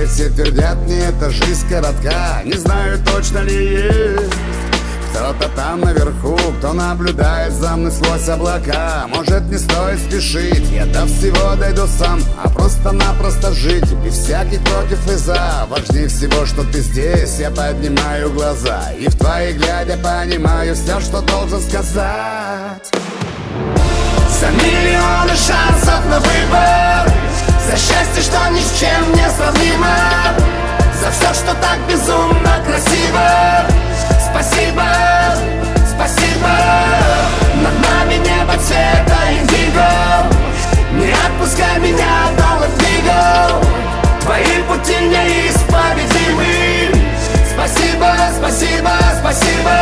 все твердят мне, эта жизнь коротка. Не знаю, точно ли есть кто-то там наверху, кто наблюдает за мной сквозь облака. Может, не стоит спешить, я до всего дойду сам, а просто-напросто жить без всяких против и за. Важнее всего, что ты здесь, я поднимаю глаза и в твои глядя понимаю все, что должен сказать. За миллионы шансов на выбор, за счастье, что ни с чем не сравнимо, за все, что так безумно красиво. Спасибо, спасибо. Над нами небо цвета индиго. Не отпускай меня, доллар двигал. Твои пути неисповедимы. Спасибо, спасибо, спасибо.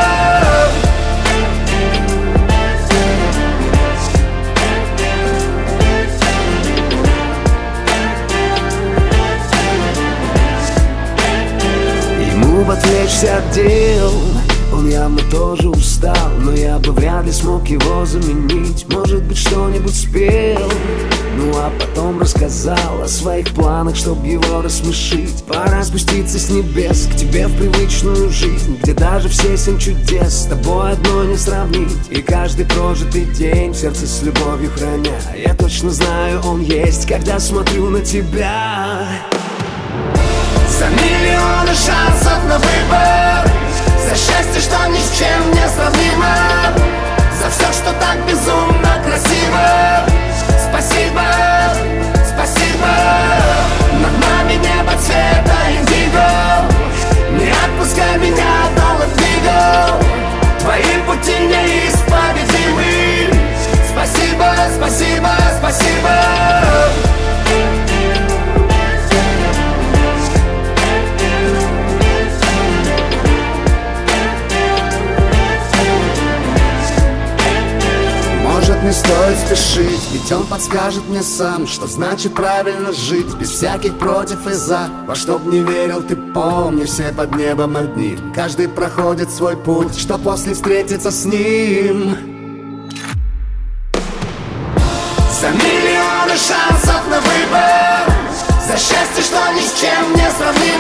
Ему отвлечься от дел, он явно тоже устал, но я бы вряд ли смог его заменить. Может быть, что-нибудь спел, ну а потом рассказал о своих планах, чтоб его рассмешить. Пора спуститься с небес к тебе в привычную жизнь, где даже все 7 чудес с тобой одно не сравнить. И каждый прожитый день в сердце с любовью храня, я точно знаю, он есть, когда смотрю на тебя. За миллионы шансов на выбор, за счастье, что ни с чем не сравнимо, за все, что так безумно красиво. Спасибо, спасибо. Над нами небо цвета индиго. Не отпускай меня, доллар двигал. Твои пути неисповедимы. Спасибо, спасибо, спасибо. Не стоит спешить, ведь он подскажет мне сам, что значит правильно жить, без всяких против и за. Во что б не верил, ты помни, все под небом одни. Каждый проходит свой путь, что после встретиться с ним. За миллионы шансов на выбор, за счастье, что ни с чем не сравнимо,